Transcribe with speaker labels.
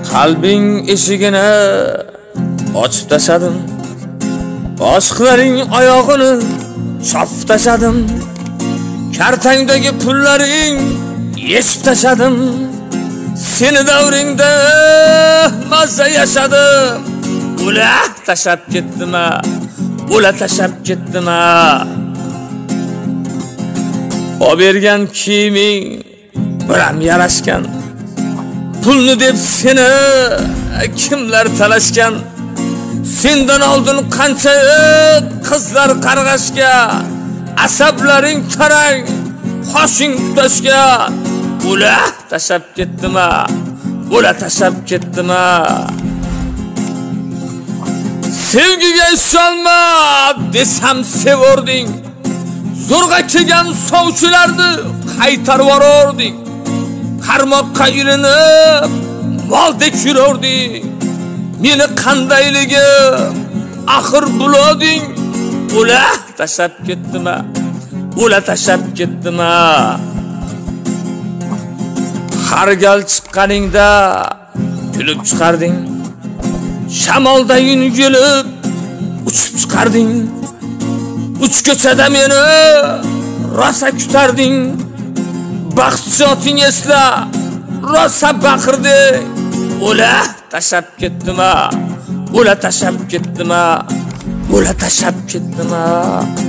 Speaker 1: Qalbing eshigini ochib tashadim, boshqalarning oyog'ini chopib tashadim, kartangdagi pullaring yechib tashadim, seni davringda mazza yashadim. Ula tashab ketdim-a, ula tashab ketdim-a. O bergan kiyiming biram yarashgan, pulni deb seni kimlar talashgan. Sendan oldin qancha qizlar qarg'ashga, asablaring tarang, qoshing tutashga. Ula tashab ketdim-a, ula tashab ketdim-a. Sevgiga ishonma desam sevording, zo'rg'a kelgan sovchilarni qaytarib yuborording. Qarmoqqa ilinib moldek yurording. Meni qandayligim axir buloding. Ula tashab ketdim-a, ula tashab ketdim-a. Har gal chiqqaningda kulib chiqarding, shamolda yengilib uchib chiqarding. Uch ko'chada meni rosa kutarding. Baxtshoting esla rosa baqirding. Ula tashab ketdim-a, ula tashab ketdim-a, ula tashab ketdim-a.